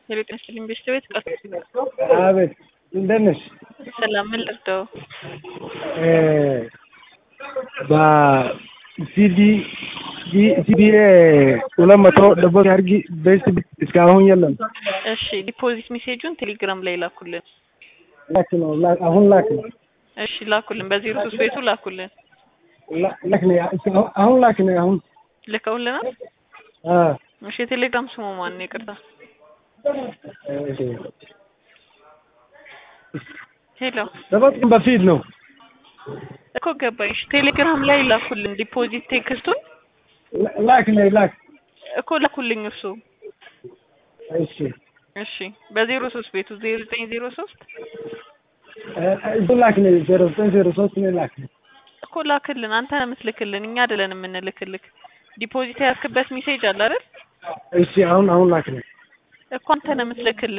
የቤት ነስልኝ ቤት አቤት እንደት ነሽ? ሰላም ምን ልርዳው? በሲዲ ሲዲኤ 200 ደቦት ያርጊ በስ እስካሁን የለም። እሺ ዲፖዚት ሜሴጁን ቴሌግራም ላይ ላኩልን። ላክ ነው አሁን ላክ ነው። እሺ ላኩልን በ03 ቤቱ ላኩልን። ላክ ነው አሁን ላክ ነው አሁን ልከውልናል። እሺ ቴሌግራም ስሙ ማን ነው? ይቅርታ ሄሎ ደቦት በፊት ነው እኮ ገባሽ። ቴሌግራም ላይ ላኩልን ዲፖዚት ቴክስቱን ላክ ነው ላክ እኮ ላኩልኝ እሱ። እሺ እሺ በ03 ቤቱ 0903 ላክ ነው 0903 ነው ላክ እኮ ላክልን። አንተ ነህ የምትልክልን እኛ አይደለን የምንልክልክ። ዲፖዚት ያስክበት ሜሴጅ አለ አይደል? እሺ አሁን ላክ ነው እኮ አንተ ነህ የምትልክልን።